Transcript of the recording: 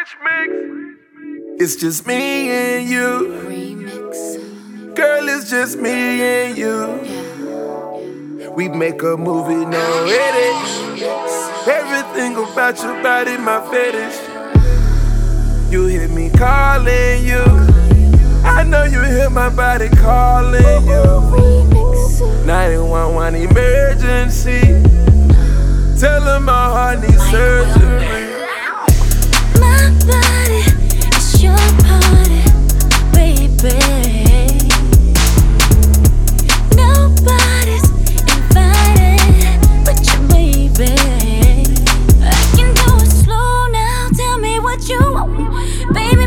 It's just me and you. Remix. Girl, it's just me and you. Yeah. We make a movie, no edit. Everything about your body, my fetish. You hear me calling you. I know you hear my body calling you. Remix. 911 emergency. Tell them my heart needs surgery. My body is your party, baby. Nobody's invited but you, baby. I can do it slow now. Tell me what you want, baby.